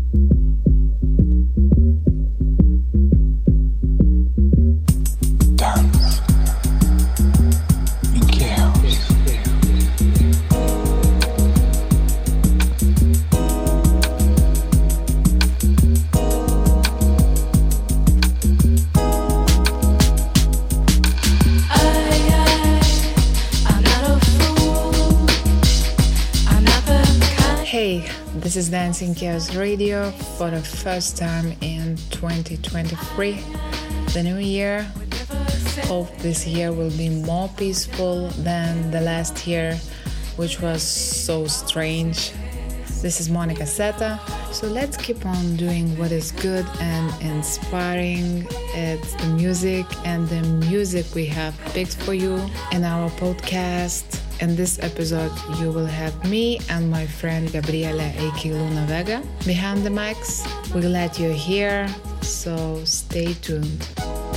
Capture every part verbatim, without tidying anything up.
This is Dancing Chaos Radio for the first time in twenty twenty-three, the new year. Hope this year will be more peaceful than the last year, which was so strange. This is Monica Seta, so let's keep on doing what is good and inspiring. It's the music, and the music we have picked for you in our podcast. In this episode, you will have me and my friend Gabriela, aka Luna Vega, behind the mics. We're glad you're here, so stay tuned.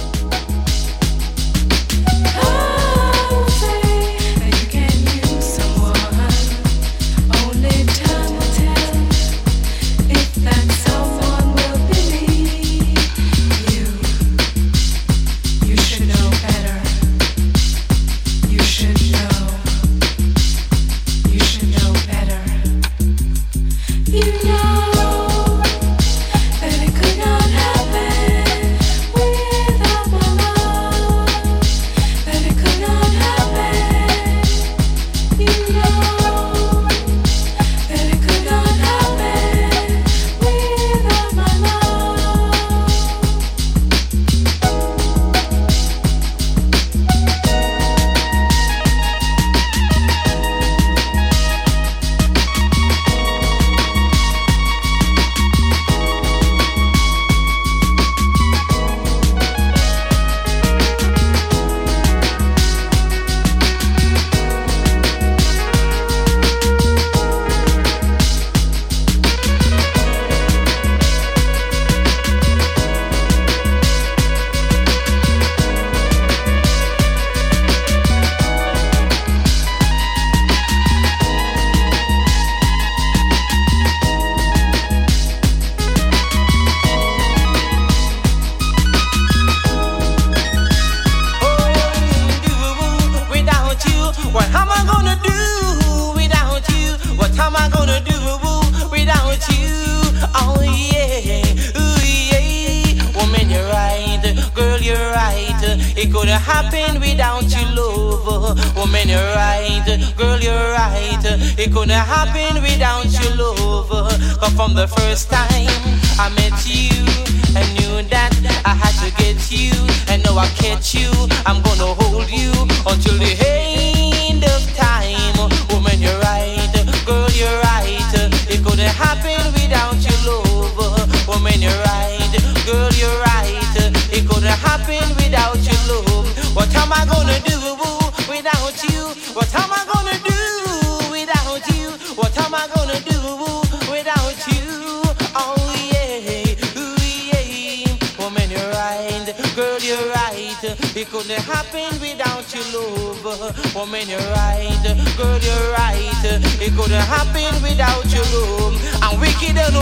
It couldn't happen without you, love. Woman, you're right. Girl, you're right. It couldn't happen without you, love. Cause from the first time I met you, I knew that I had to get you. And now I catch you. I'm gonna hold you until the end of time. Woman, you're right. Girl, you're right. It couldn't happen without you, love. Woman, you're right. Girl, you're right. It couldn't happen without you, love. What am I gonna do without you? What am I gonna do without you? What am I gonna do without you? Oh yeah, ooh yeah. Woman, you're right. Girl, you're right. It couldn't happen without you, love. Woman, you're right. Girl, you're right. It couldn't happen without you, love. I'm wicked and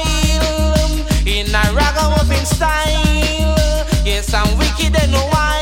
wild in a ragamuffin style. Yes, I'm wicked and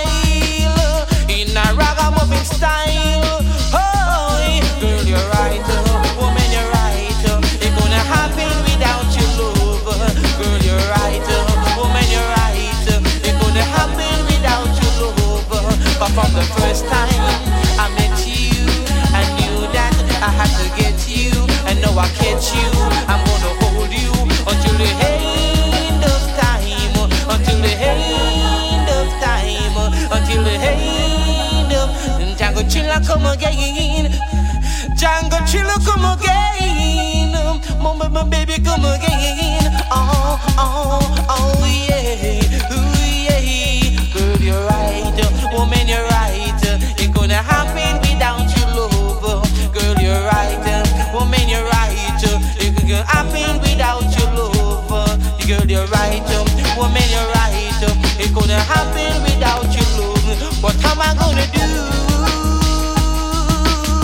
wild in a ragamuffin style. Oh, girl, you're right. Woman, you're right. It gonna happen without you, love. Girl, you're right. Woman, you're right. It gonna happen without you, love. But from the first time I met you, I knew that I had to get you. And now I catch you. I'm gonna hold you until the end of time. Until the end of time. Until the end of Django Chilla come again. Django Chilla come again. Mama, my baby come again. Oh, oh, oh yeah. Ooh yeah. Girl, you're right. Woman, you're right. It gonna happen without you, love. Girl, you're right. Woman, you're right. It gonna happen without you, love. Girl, you're right. Woman, you're right. It couldn't happen without you, love. What am I gonna do?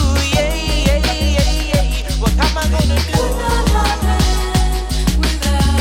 Yeah, yeah, yeah, yeah. What am I gonna do?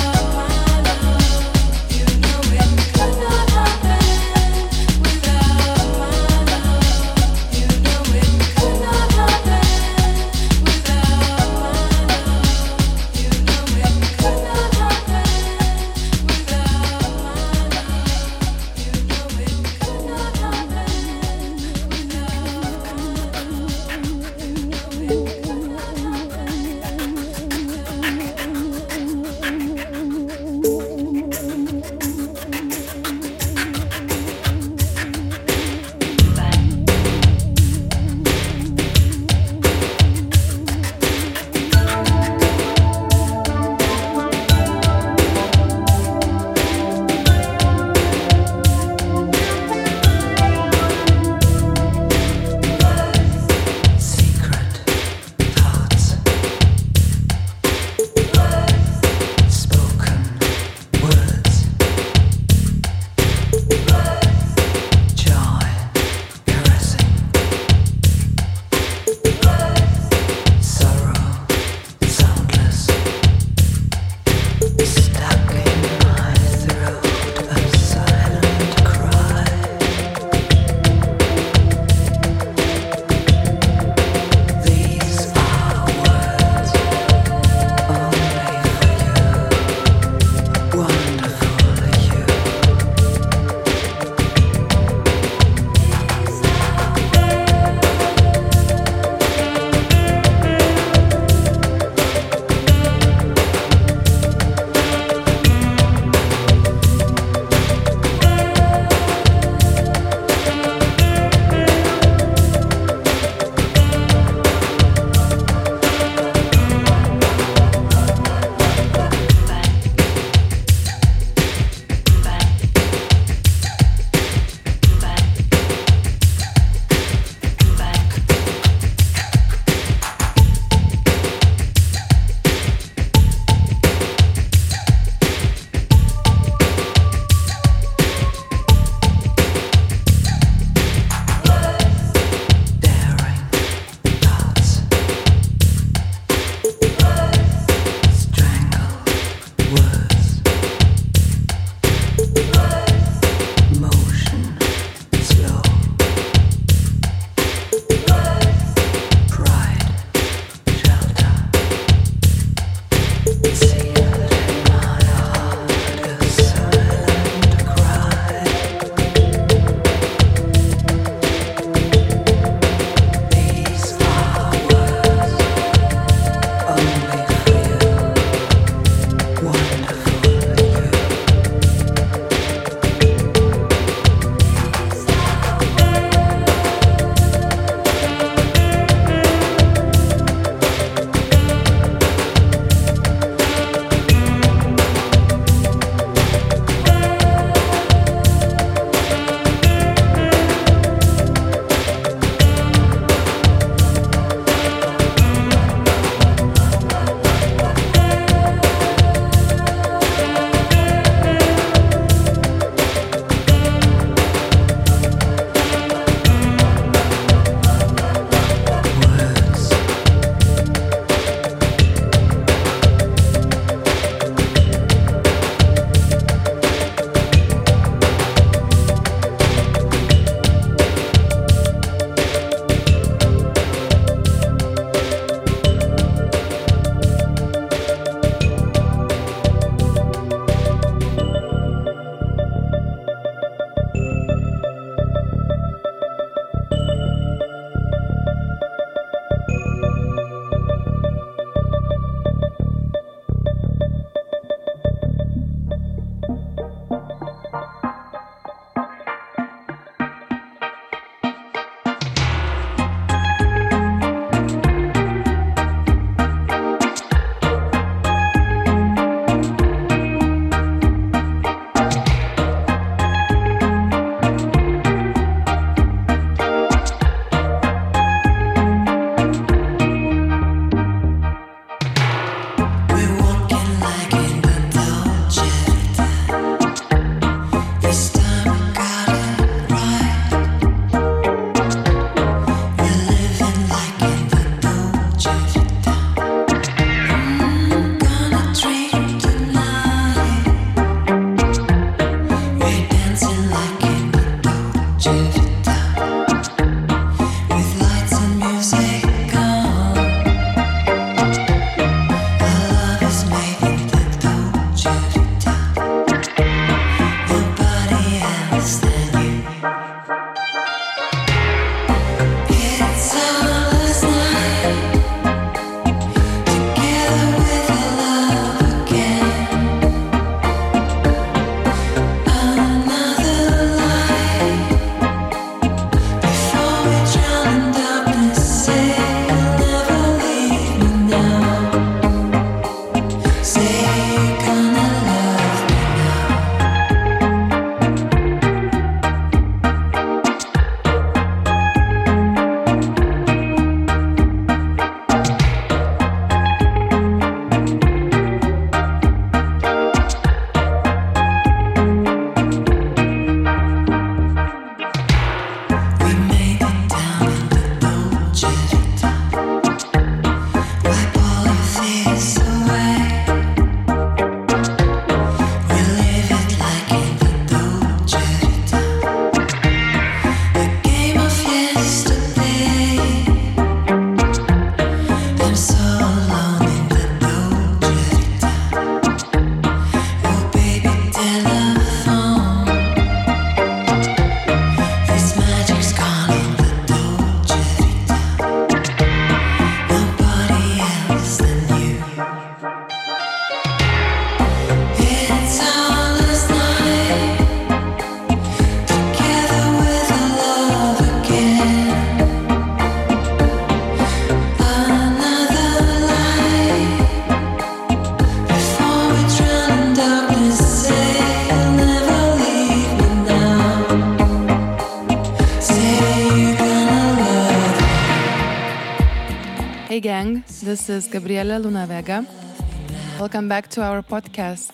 this is Gabriela Luna Vega. Welcome back to our podcast.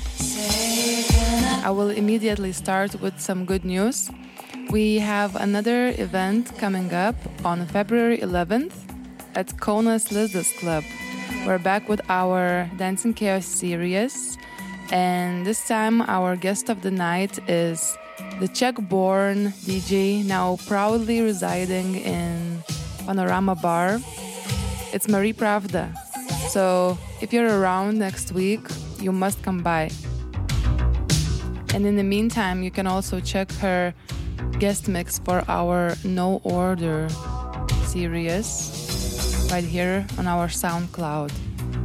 I will immediately start with some good news. We have another event coming up on February eleventh at Kaunas Lizdas Club. We're back with our Dancing Chaos series, and this time our guest of the night is the Czech-born D J, now proudly residing in Panorama Bar. It's Marie Pravda. So if you're around next week, you must come by. And in the meantime, you can also check her guest mix for our No Order series right here on our SoundCloud.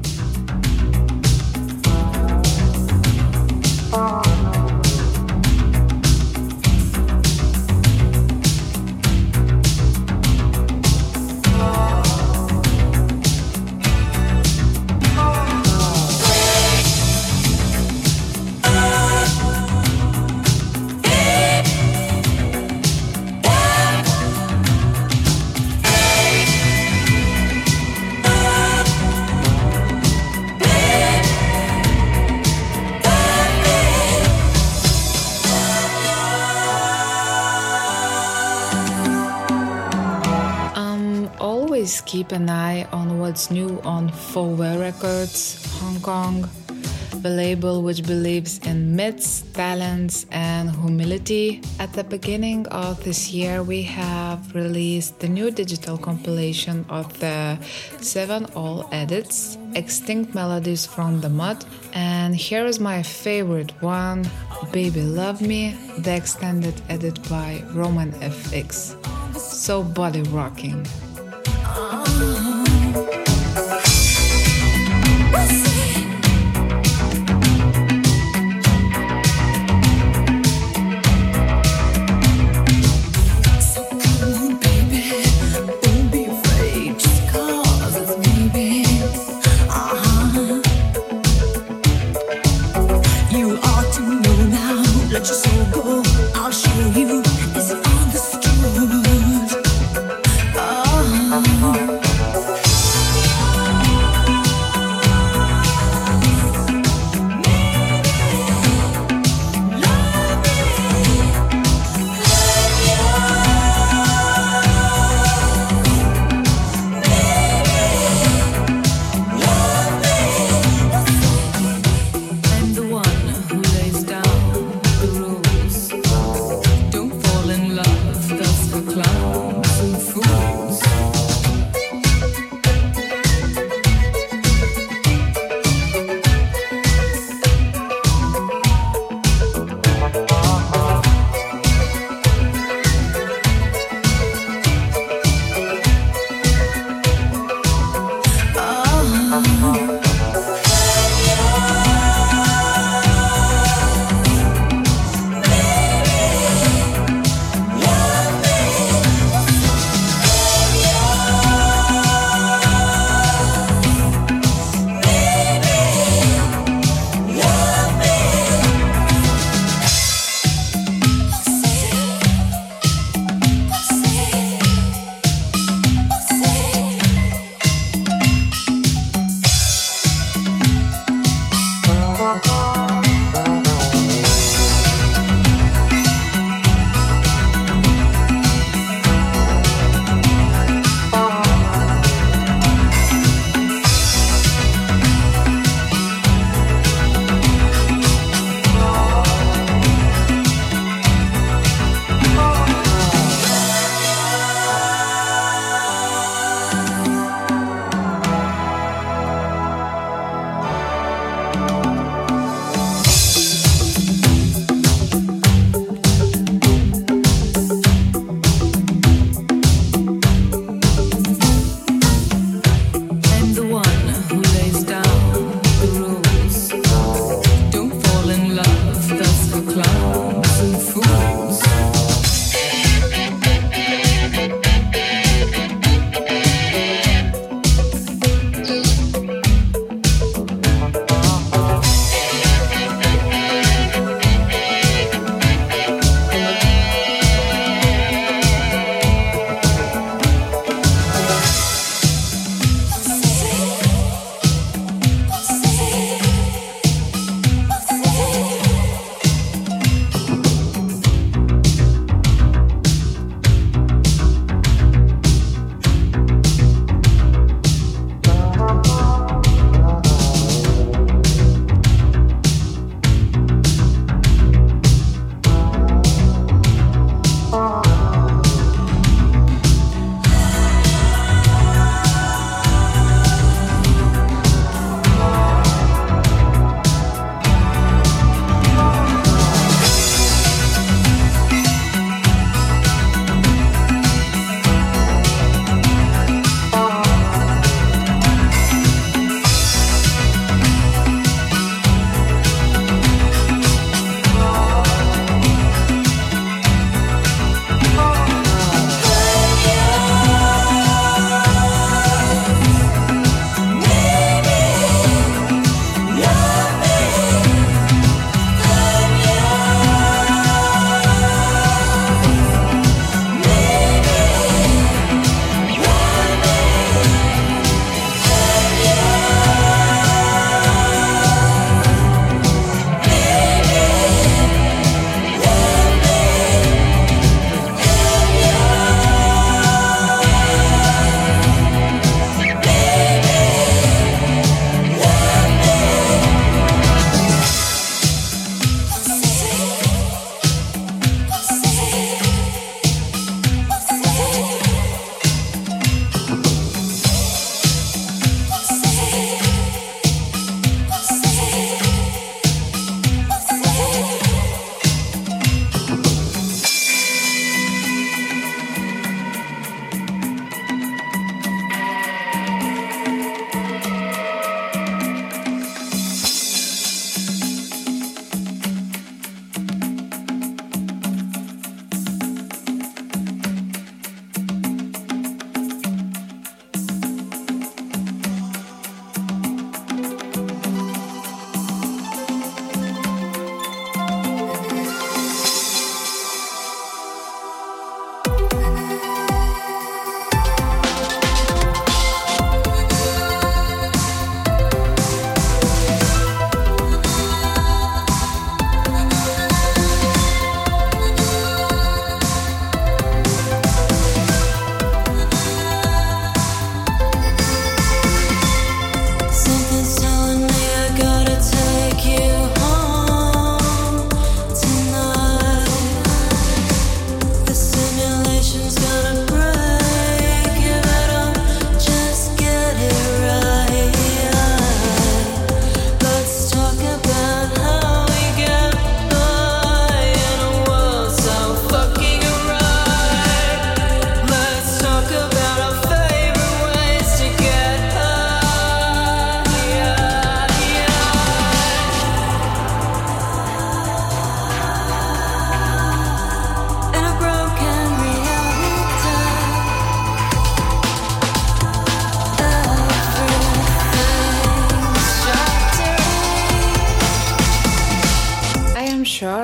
Keep an eye on what's new on Four-Way Records, Hong Kong, the label which believes in myths, talents, and humility. At the beginning of this year, we have released the new digital compilation of the seven all edits, Extinct Melodies from the Mud, and here is my favorite one, Baby Love Me, the extended edit by Roman F X. So body rocking. I'll show you, is it understood? Oh.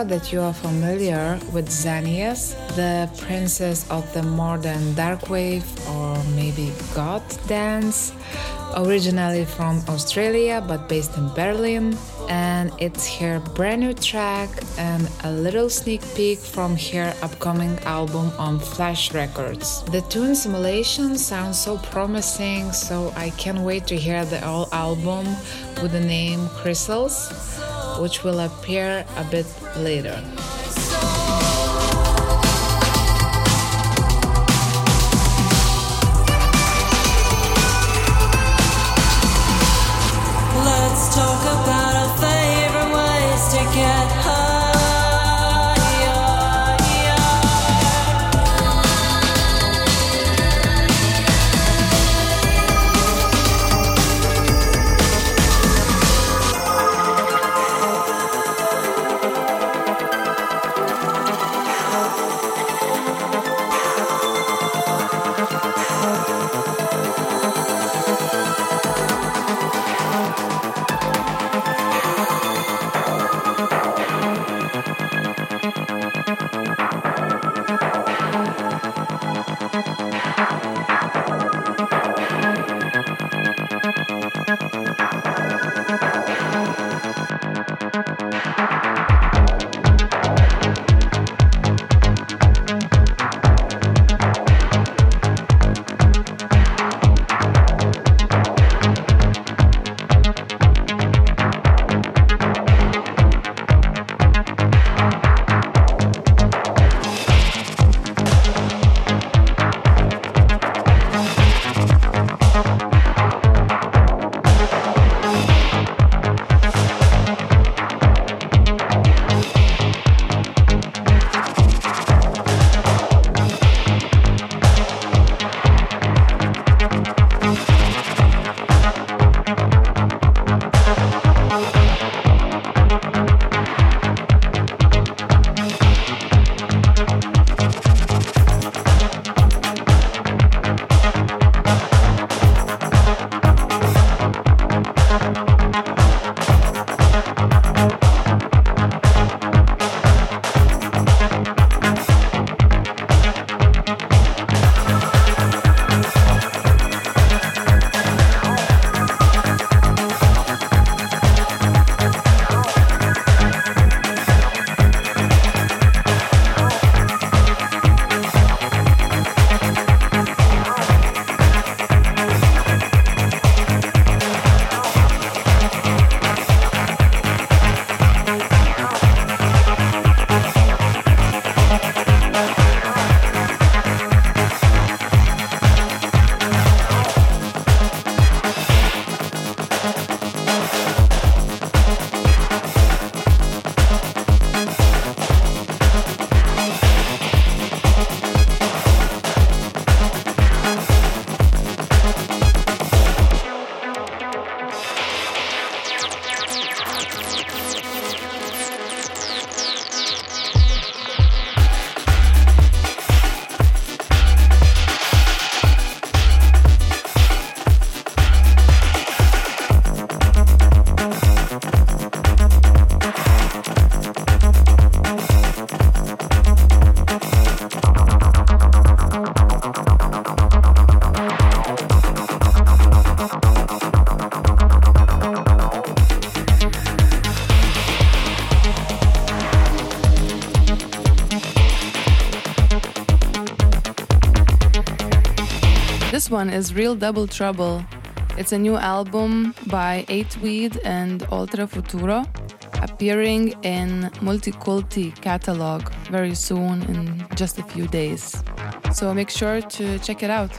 sure that you are familiar with Xenias, the princess of the modern darkwave or maybe goth dance, originally from Australia but based in Berlin, and it's her brand new track and a little sneak peek from her upcoming album on Flash Records. The tune Simulation sounds so promising, so I can't wait to hear the whole album with the name Crystals, which will appear a bit later. Let's talk about our favorite ways to get high. This one is Real Double Trouble. It's a new album by eight weed and Ultra Futuro, appearing in Multiculti catalog very soon in just a few days. So make sure to check it out.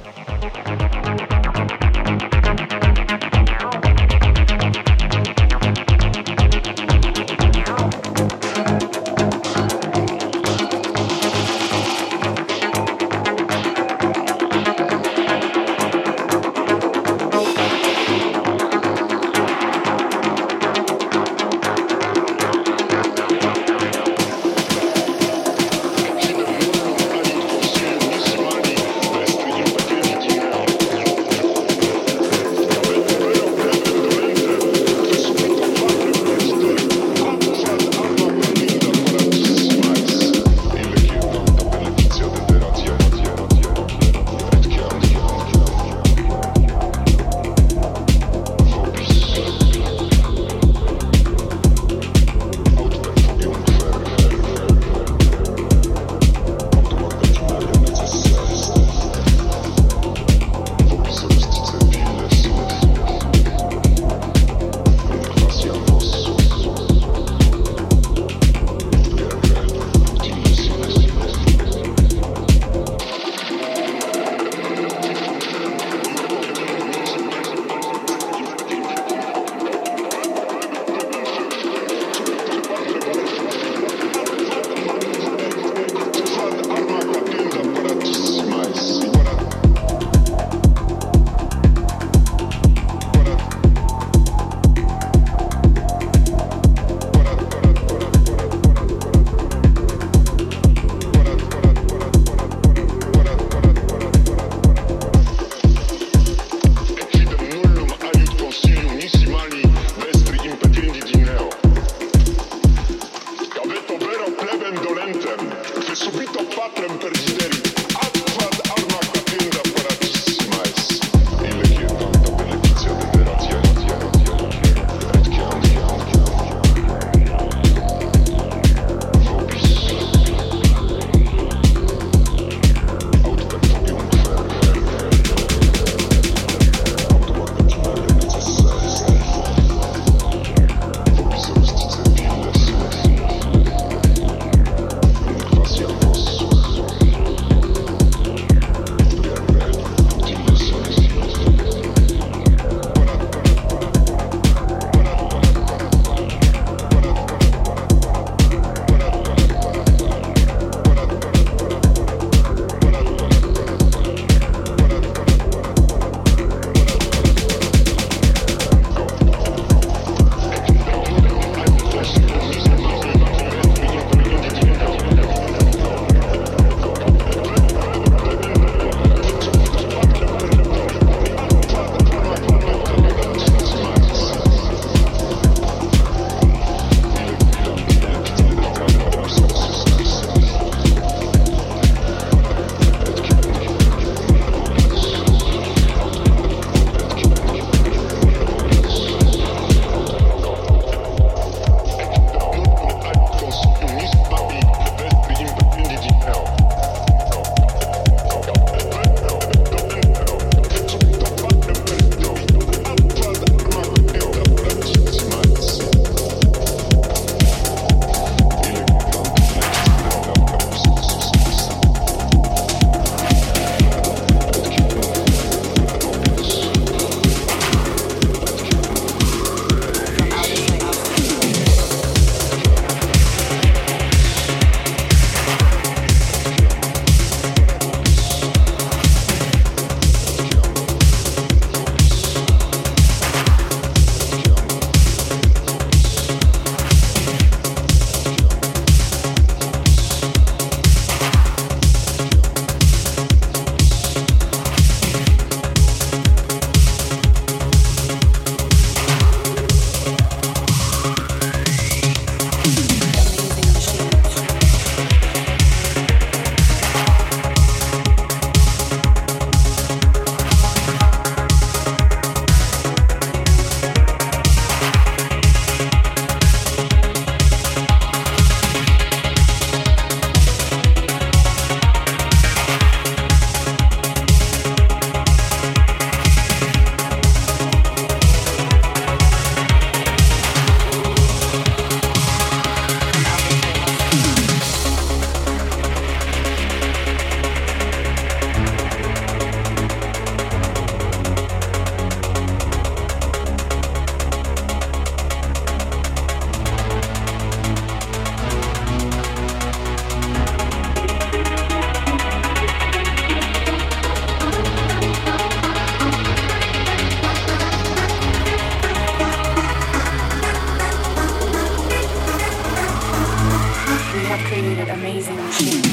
created amazing machines.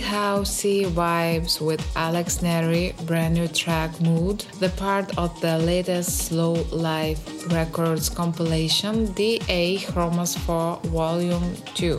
housey vibes with Alex Neri brand new track Mood, the part of the latest Slow Life Records compilation D A Chromas four Volume two.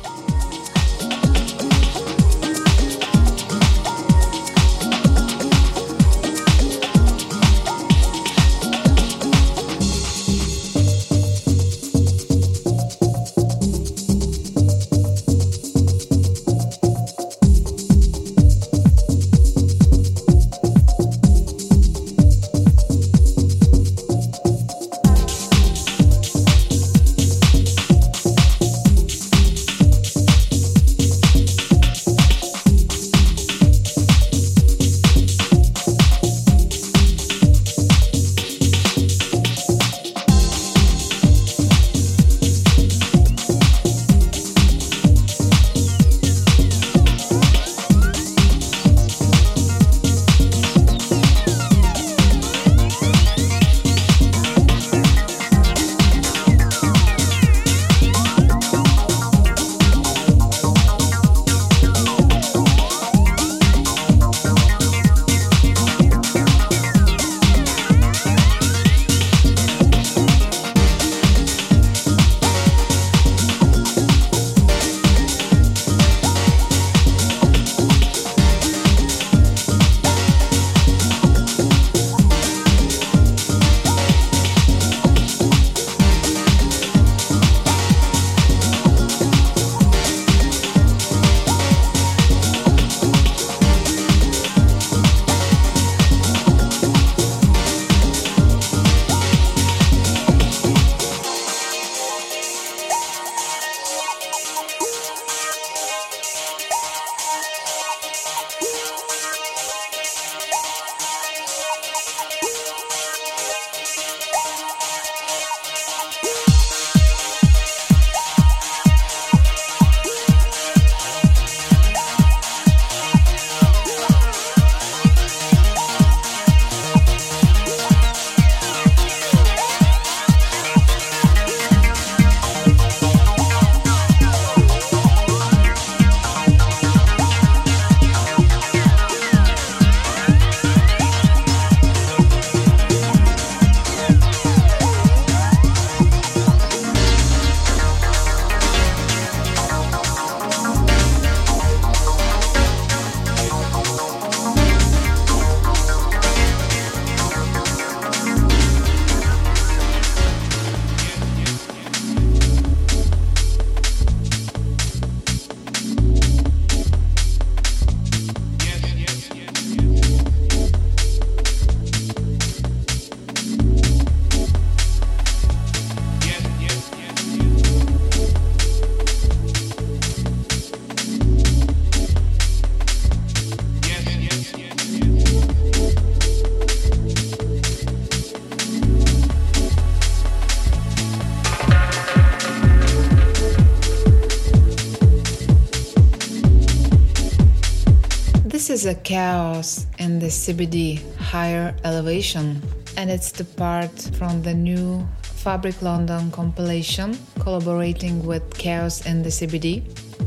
This is a chaos in the C B D higher elevation, and it's the part from the new Fabric London compilation collaborating with Chaos in the C B D.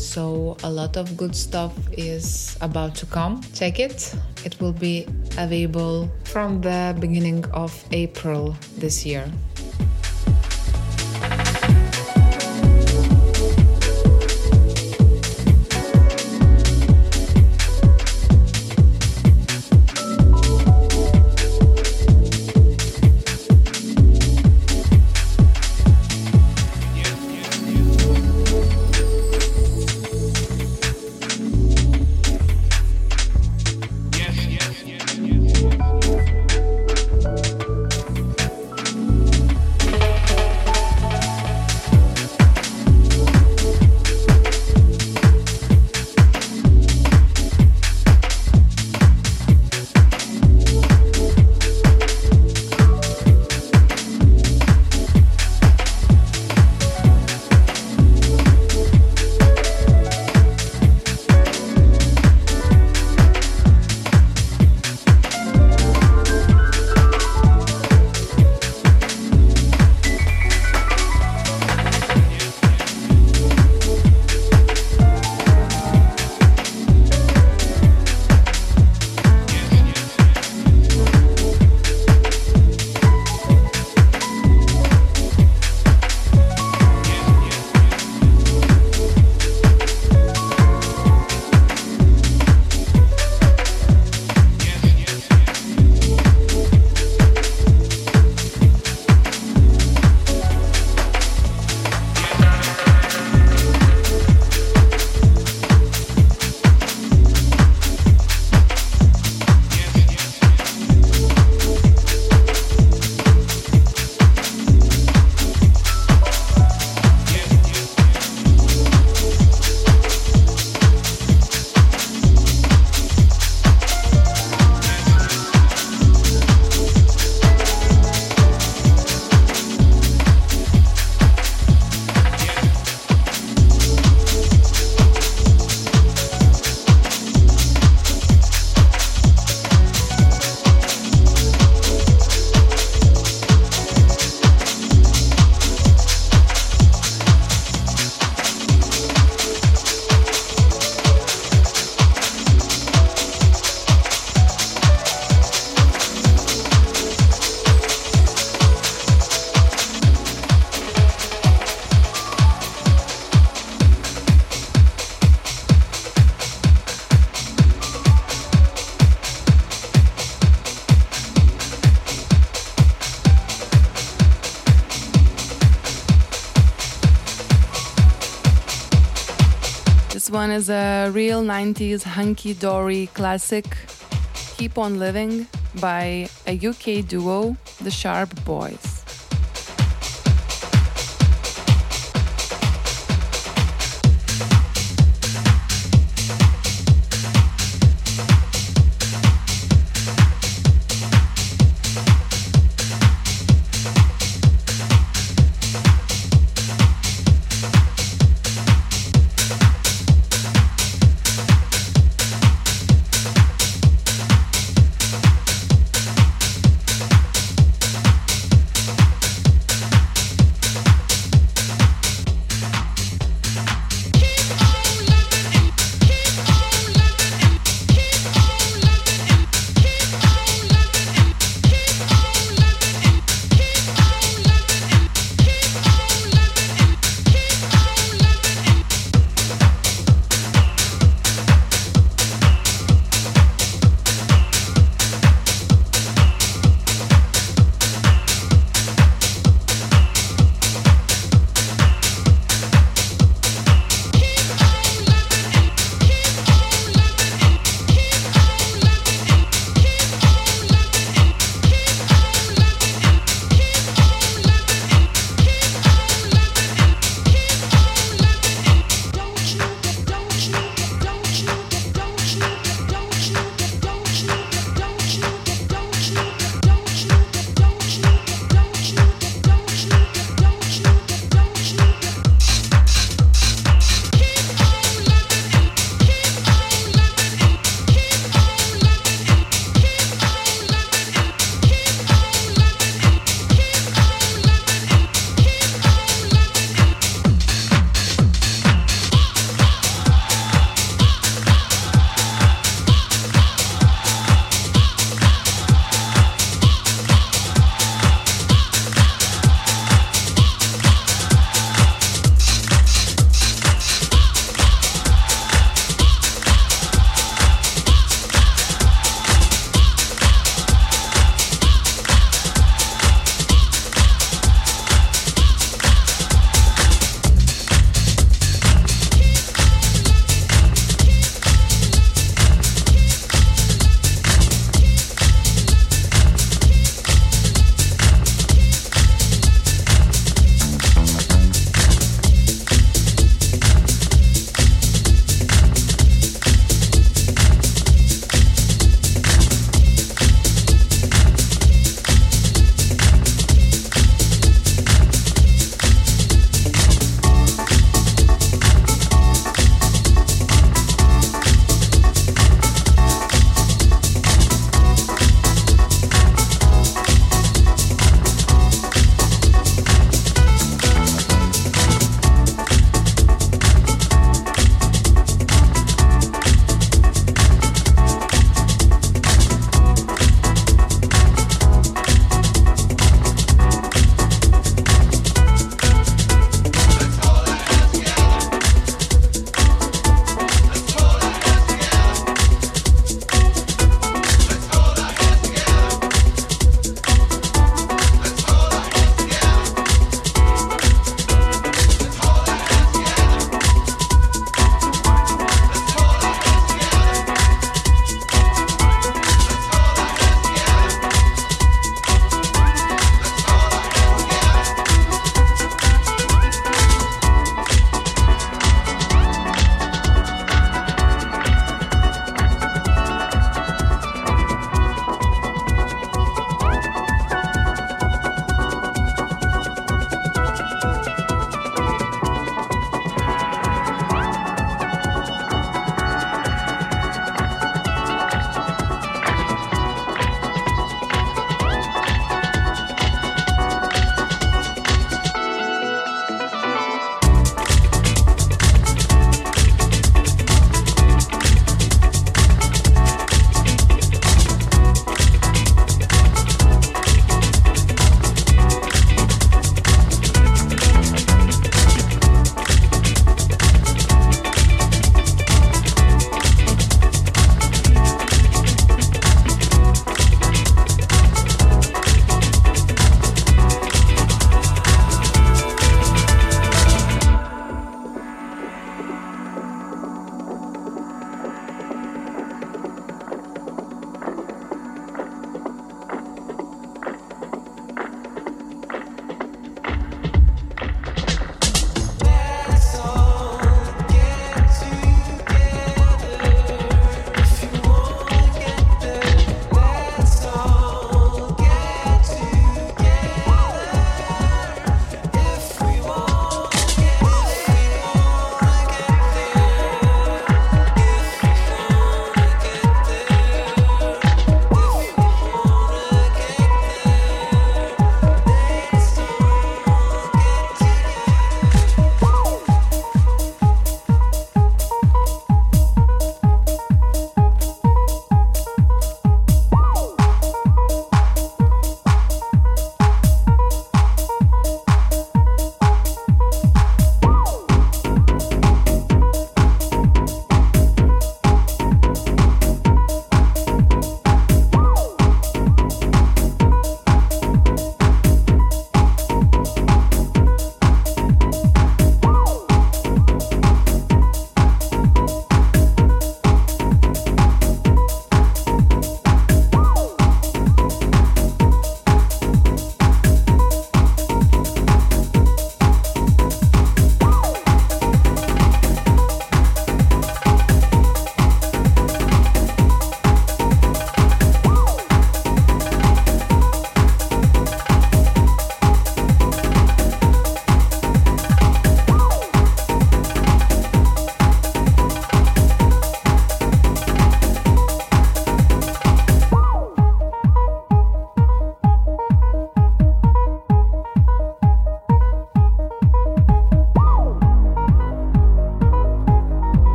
So a lot of good stuff is about to come. Check it. It will be available from the beginning of April this year. Yes, yes, yes, yes. This one is a real nineties hunky-dory classic, Keep On Living, by a U K duo, the Sharp Boys.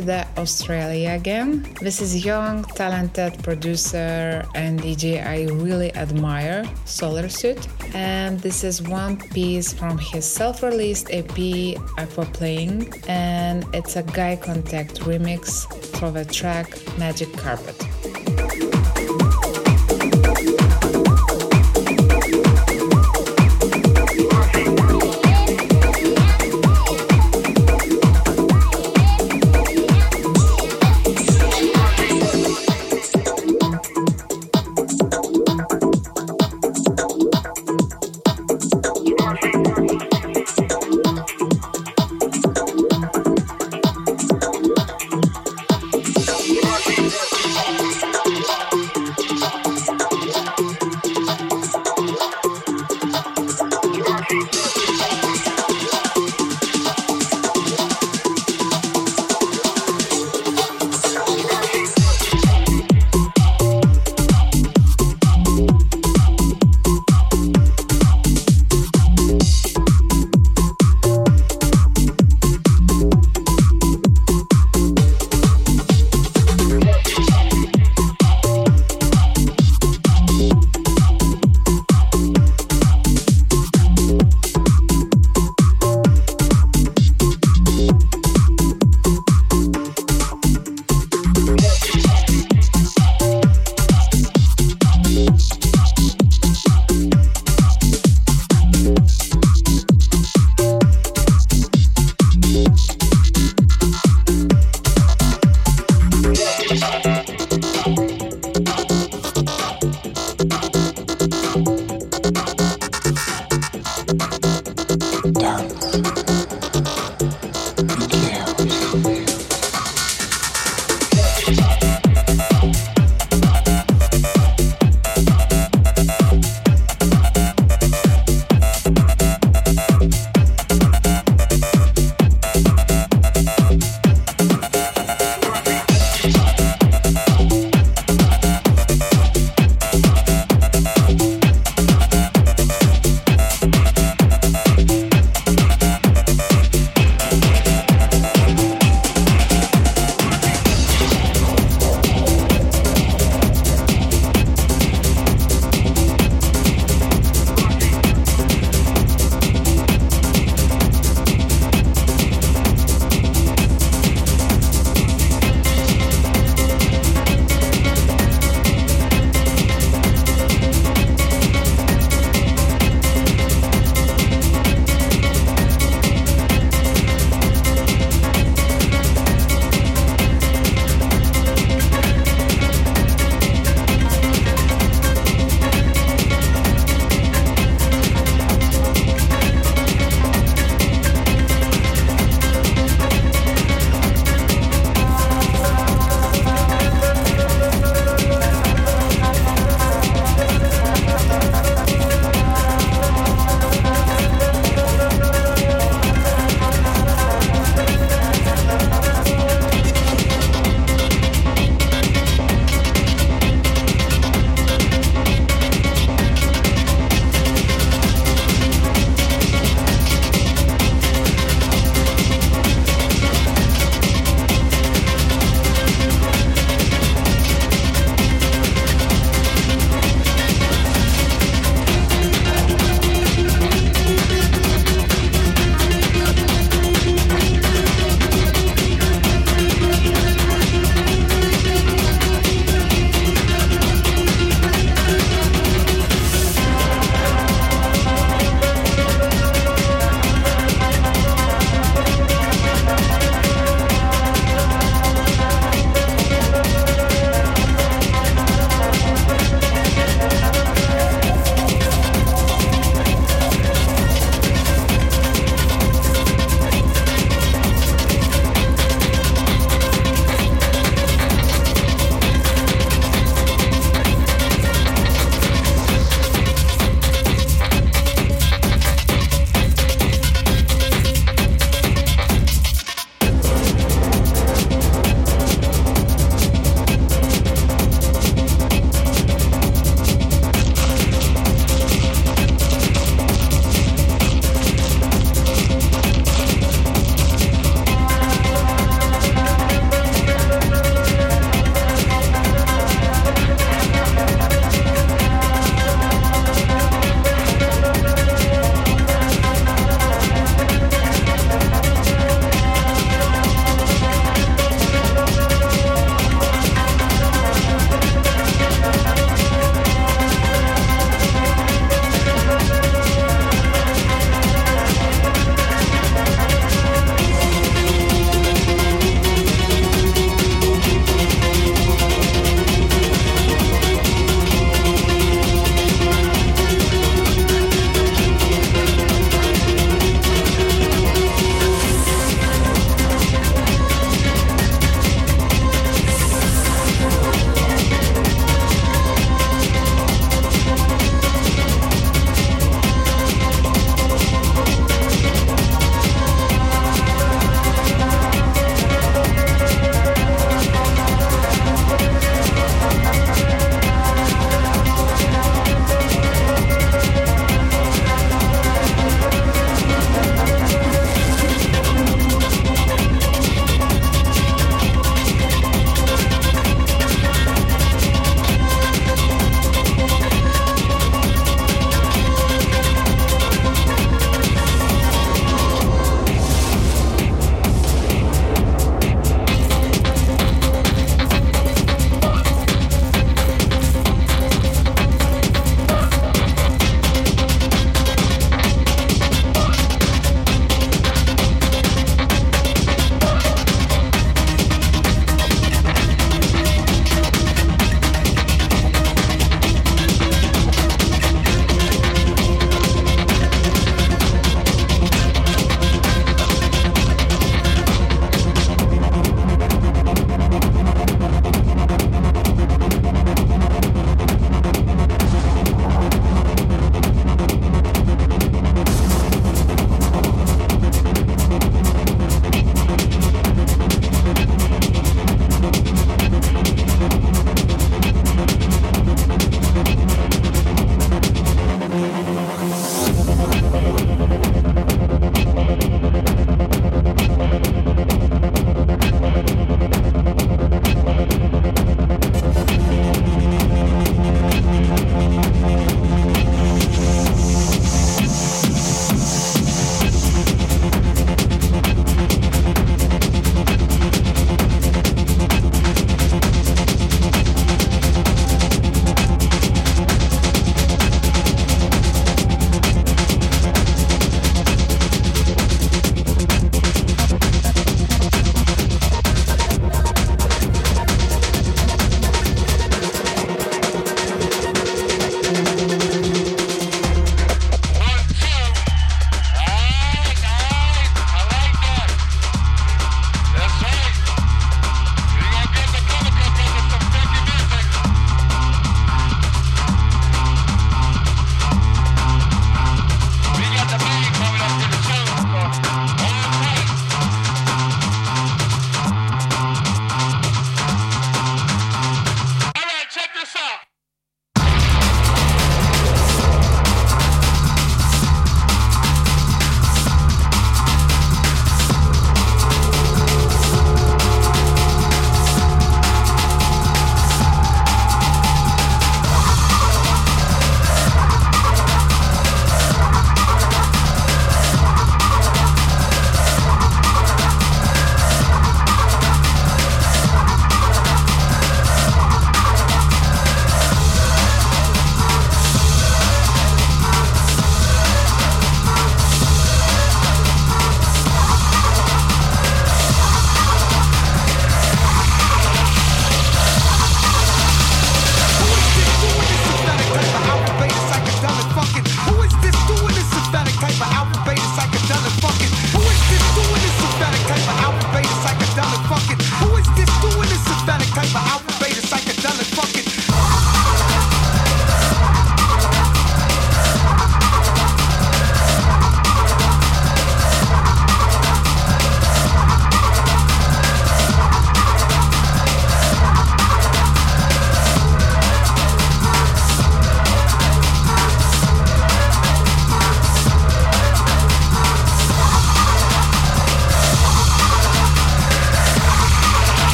to the Australia again. This is young, talented producer and D J I really admire, Solar Suit. And this is one piece from his self-released E P, Aquaplaying, and it's a Guy Contact remix for the track Magic Carpet. Thank you.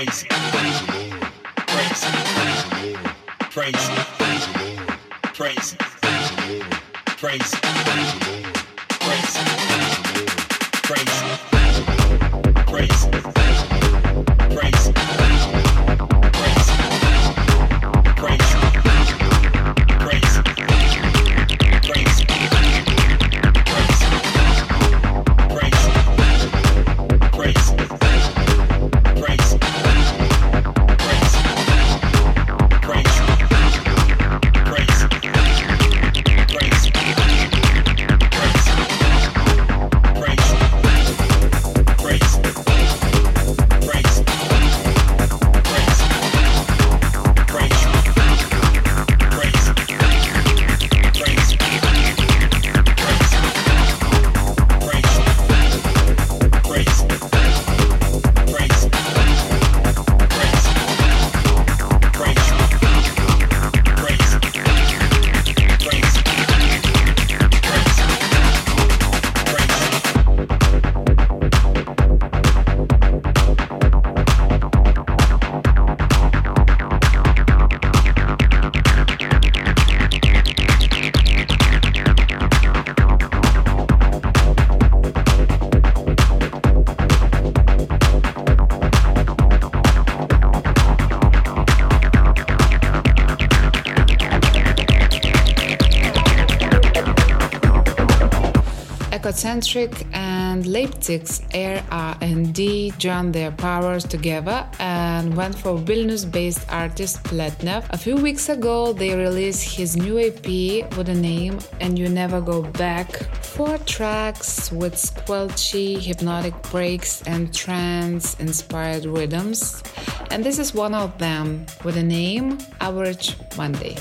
praise, praise the Lord, praise, praise the Lord, praise, praise, praise the Lord, praise, praise the Lord, praise, praise the Lord, praise, praise, praise, praise, praise, praise, praise, Ecocentric and Leipzig's Air R and D joined their powers together and went for Vilnius-based artist Pletnev. A few weeks ago, they released his new E P with the name And You Never Go Back. Four tracks with squelchy, hypnotic breaks and trance-inspired rhythms. And this is one of them with the name Average Monday.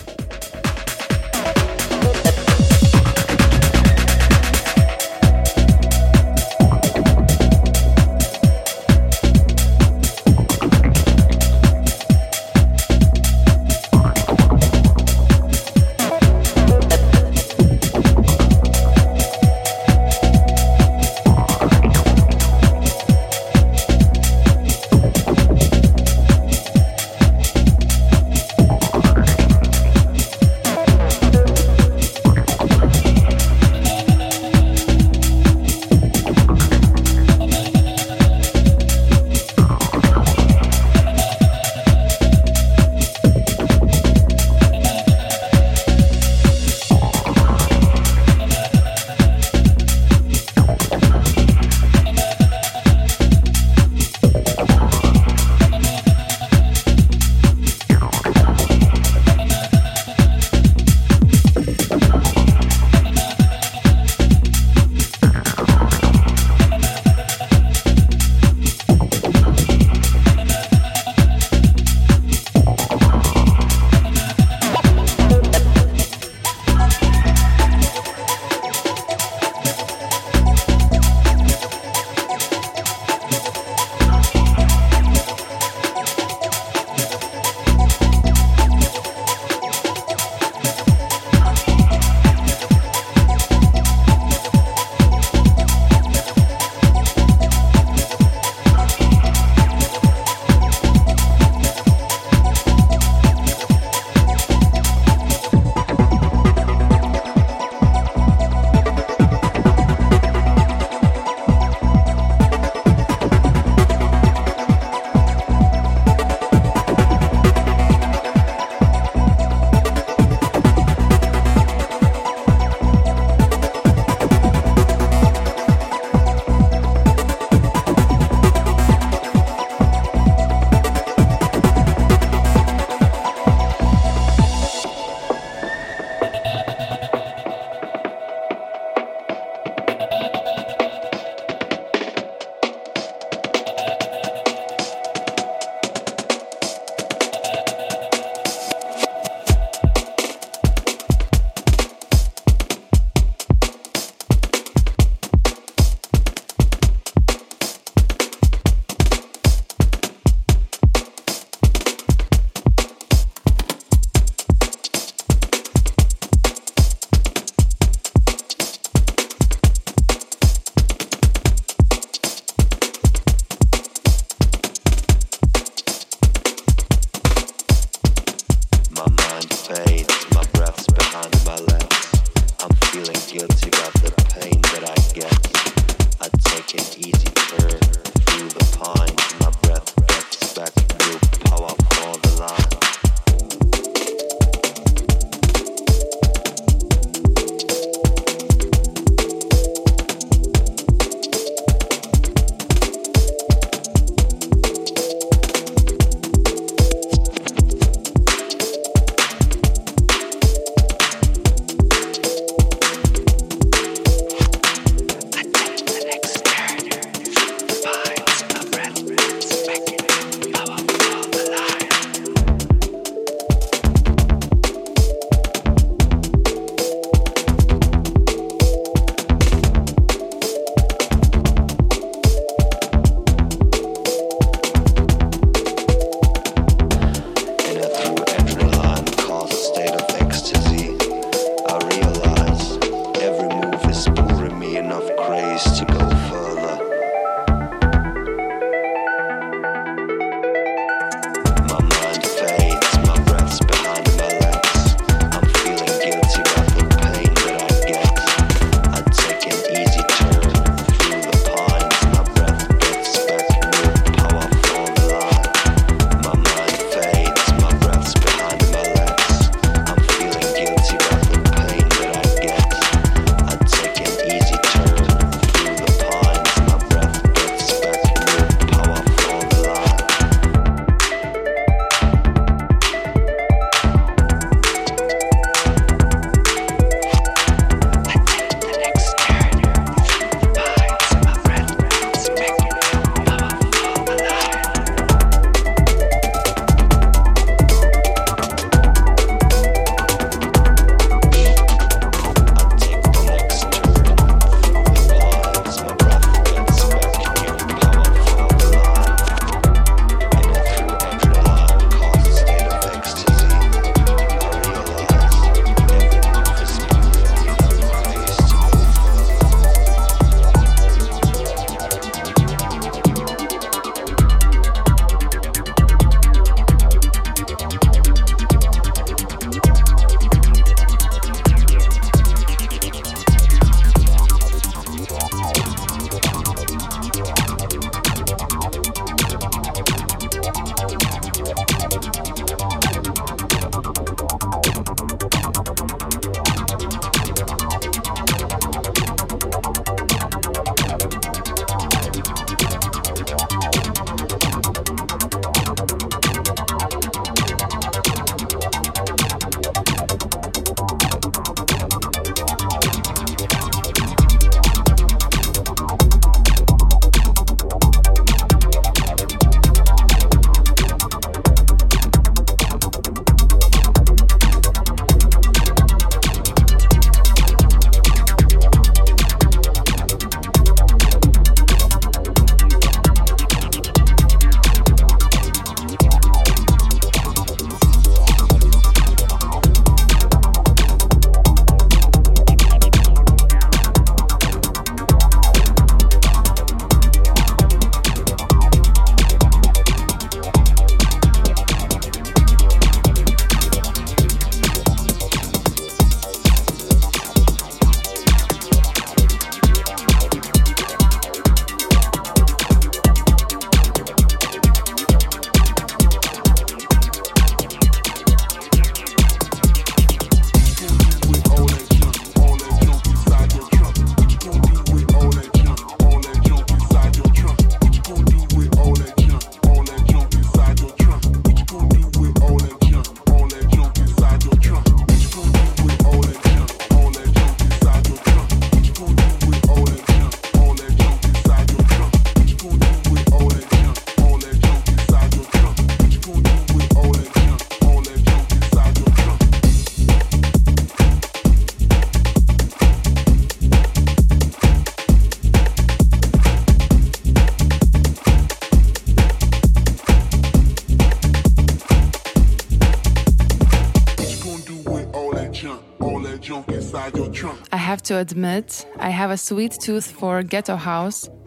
I have to admit, I have a sweet tooth for ghetto house,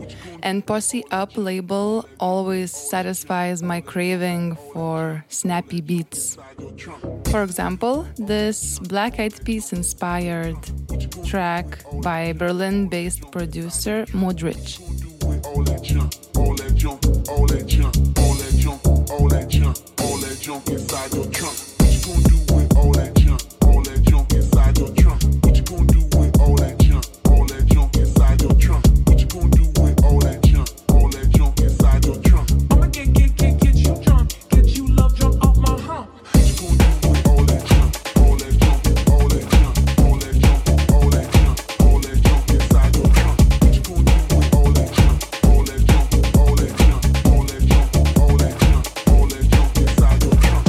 And Posse Up label always satisfies my craving for snappy beats. For example, this Black Eyed Peas inspired track by Berlin-based producer Moodrich. All that junk, all that junk, all that junk, all that junk, all that junk, all that junk inside your trunk. What you gonna do with all that junk, all that junk inside your trunk? What you gonna do with all that junk, all that junk inside your trunk? What you gonna do with all that junk, all that junk inside your trunk? I'ma get, get, get, get you drunk, get you love drunk off my hump. What you gonna do with all that junk, all that junk, all that junk, all that junk, all that junk, all that junk inside your trunk? What you gonna do with all that junk? All that junk, all that junk, all that junk, all that junk, all that junk inside your trunk.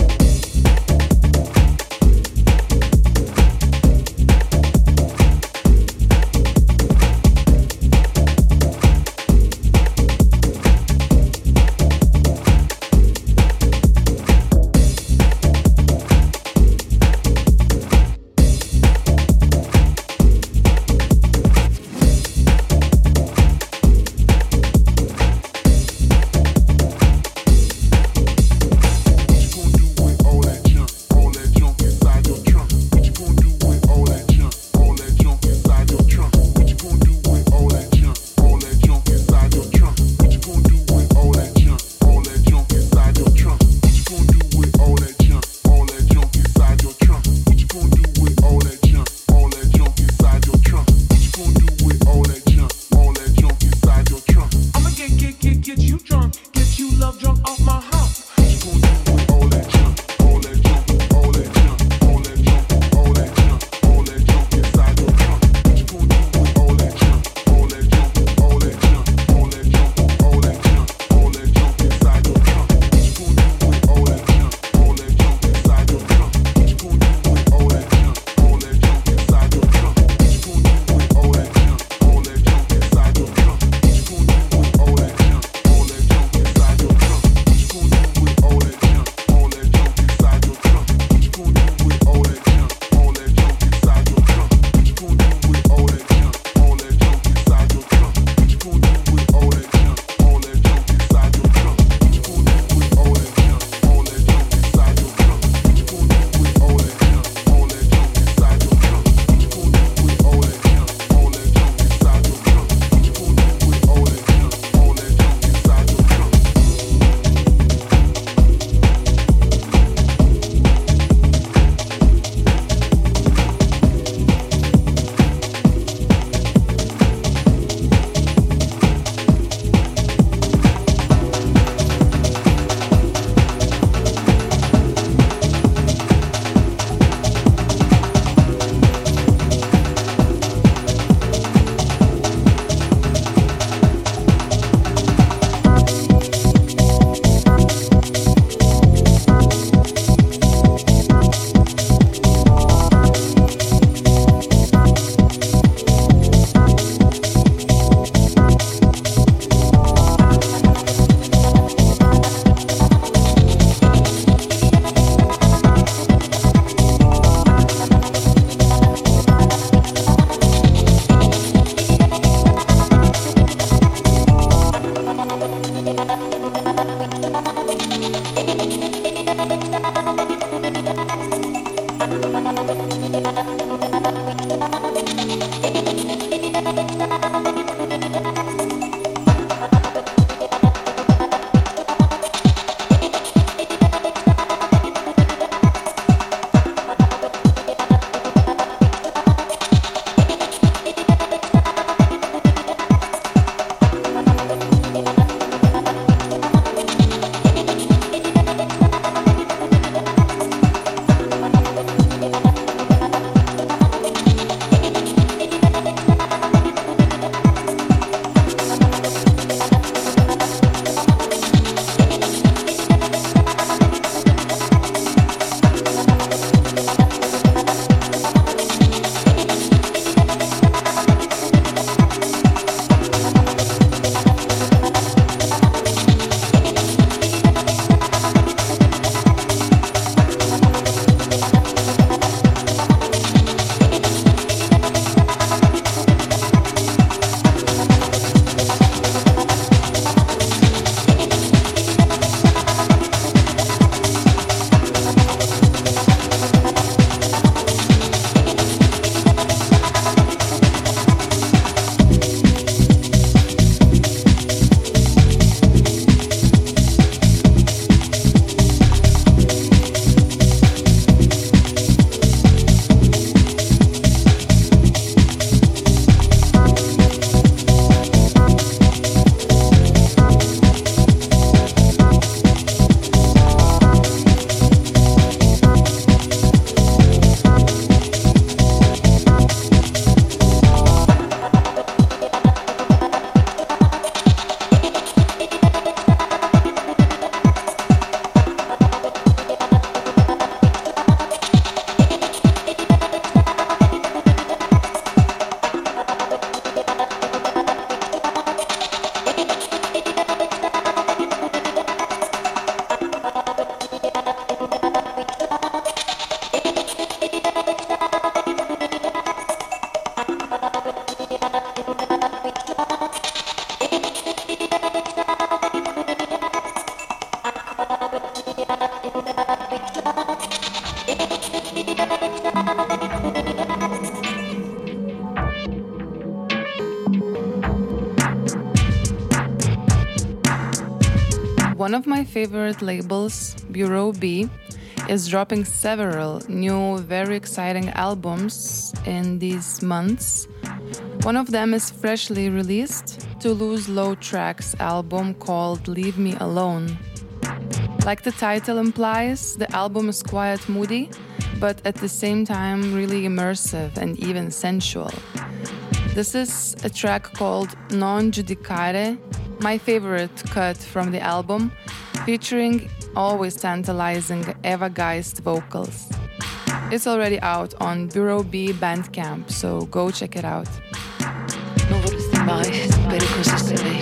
One of my favorite labels, Bureau B, is dropping several new, very exciting albums in these months. One of them is freshly released, Toulouse Low Tracks album called Leave Me Alone. Like the title implies, the album is quite moody, but at the same time really immersive and even sensual. This is a track called Non Giudicare, my favorite cut from the album, featuring always tantalizing Eva Geist vocals. It's already out on Bureau B Bandcamp, so go check it out. Non vorresti mai sapere cosa sei.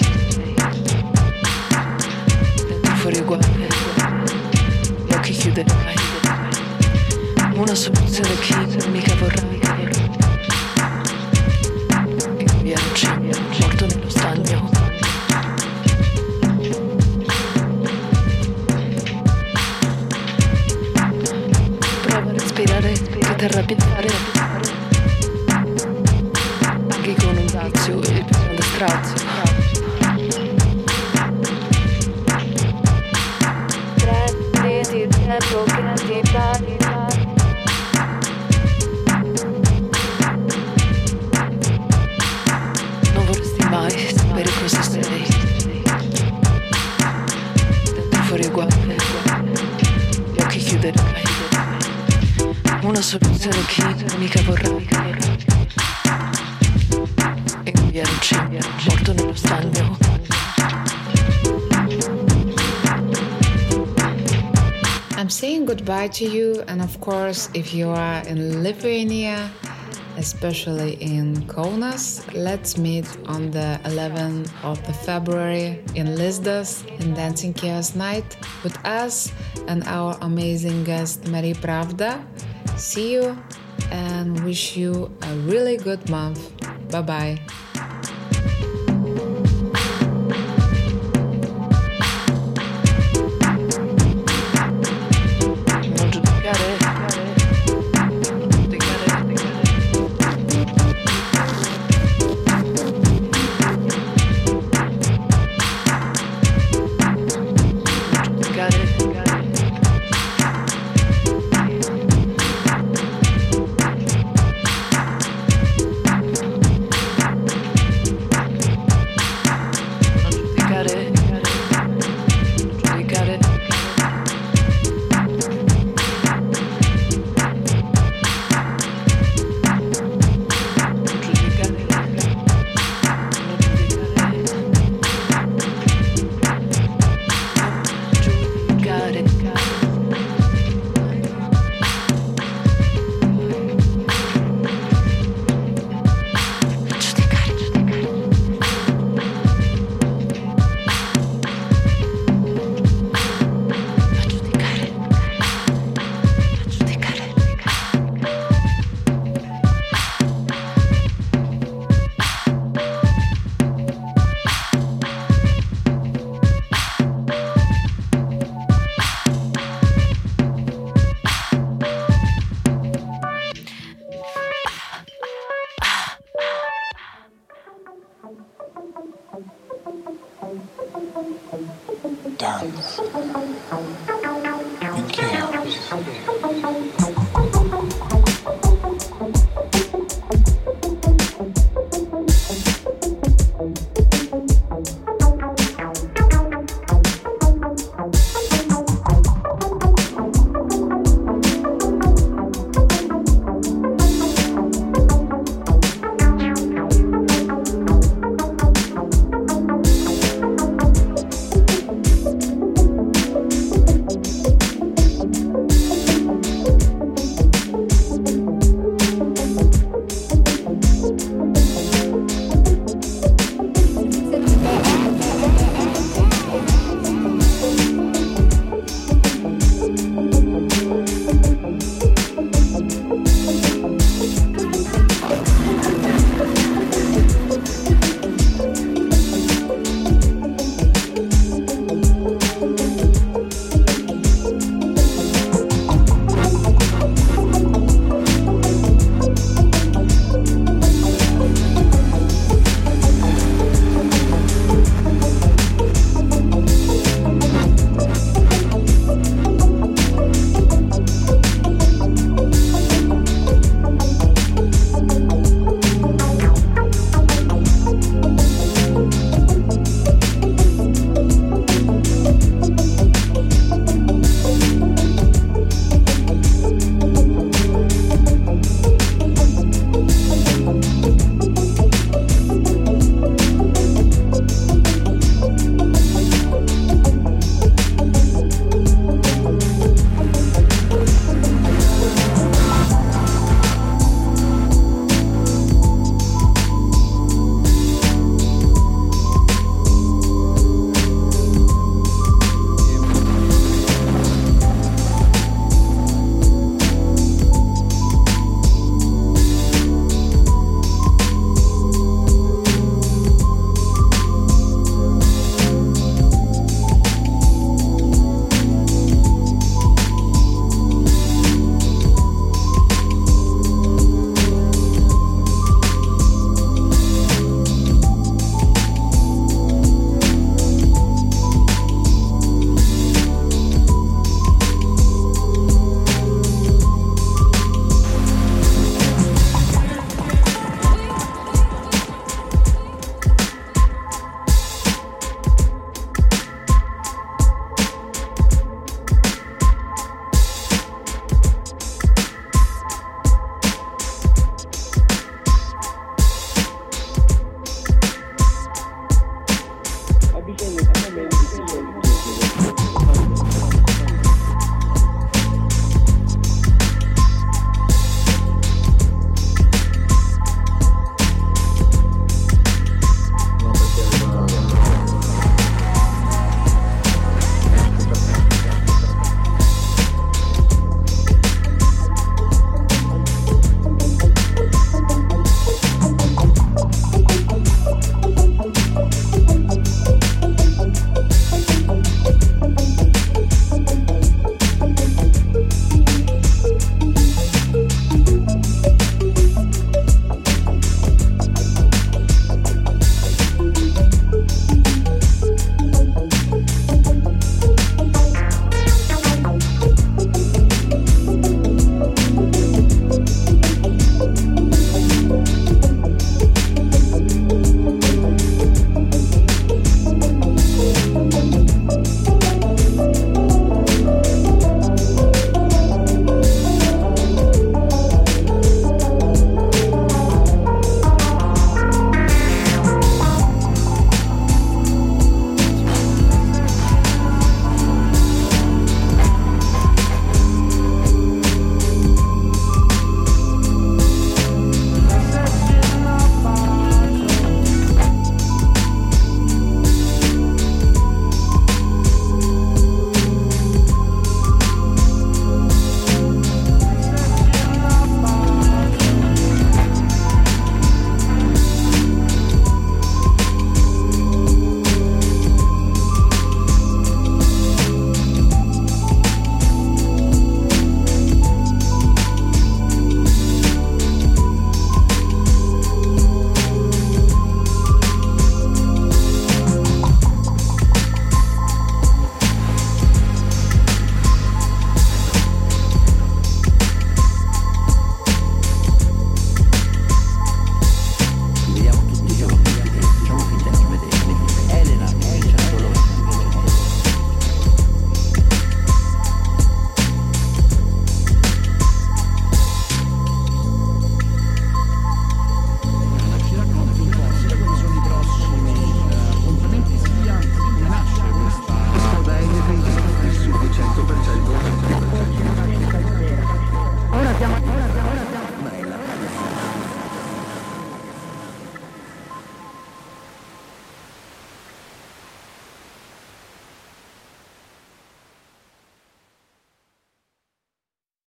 Dentro fuori uguale, gli occhi chiuderai. Una soluzione che mica vorrai. Viaggi, morto nello stagno. Prova a respirare, che ti arrabbiare. Anche con un dazio e il grande strazio. Prenditi il tempo che non ti pari. Non vorresti mai sapere cosa sei. Dentro fuori uguale, gli occhi chiuderai. Una soluzione che mica vorrai. E viaggi, morto nello stagno. I'm saying goodbye to you, and of course, if you are in Lithuania, especially in Kaunas, let's meet on the eleventh of February in Lizdas in Dancing Chaos Night with us and our amazing guest Marie Pravda. See you and wish you a really good month. Bye bye.